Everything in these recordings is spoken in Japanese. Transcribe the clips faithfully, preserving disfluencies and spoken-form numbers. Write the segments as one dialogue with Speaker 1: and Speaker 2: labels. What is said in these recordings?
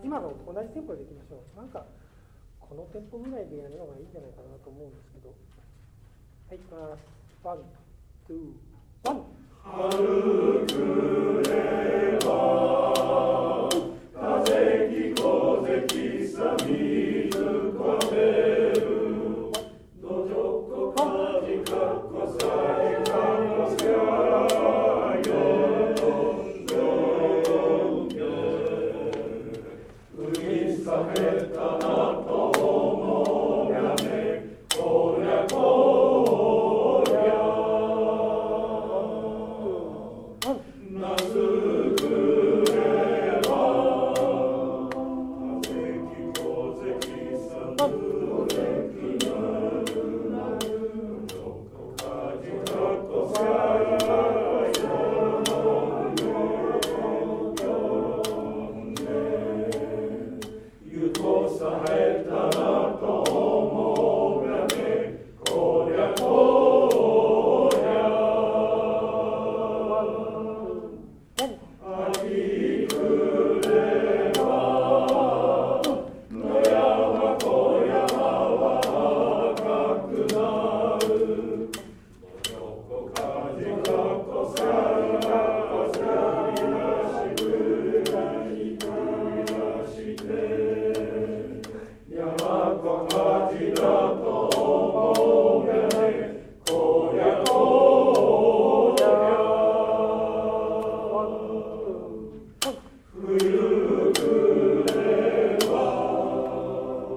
Speaker 1: 今の同じテンポでいきましょう。なんかこのテンポぐらいでやるのがいいんじゃないかなと思うんですけど。はい、いきます。ワン、ツー、ワン。
Speaker 2: 春くれば風き風きさ水かめるどじょこかじかっこさいかこしゃよんどんげ海さめたなと思うやねこりゃこりゃ夏くれば風き風きさむ風きなるなるどこかじかこさよんゆとさえたなと思うがねこりゃこりゃ秋くれば野山小山は赤くなるどこかじかこさこさり出しくり出して山小町だと思うがねこりゃこりゃ冬くれば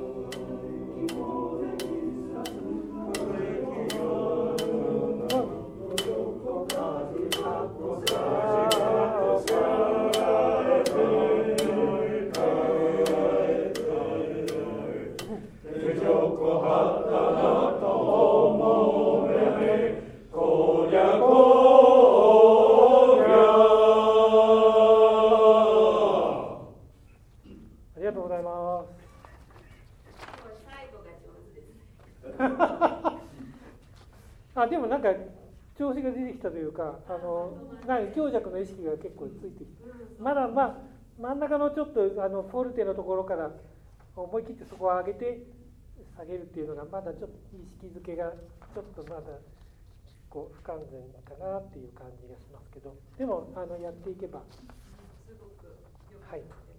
Speaker 1: ありがとうございます。
Speaker 3: 最後が上手ですね。
Speaker 1: あ、でもなんか調子が出てきたというか、あのなんか強弱の意識が結構ついてきて、まだまあ真ん中のちょっとあのフォルテのところから思い切ってそこを上げて下げるっていうのがまだちょっと意識づけがちょっとまだこう不完全かなっていう感じがしますけど、でもあのやっていけば、
Speaker 3: すごくよく
Speaker 1: はい。
Speaker 3: やって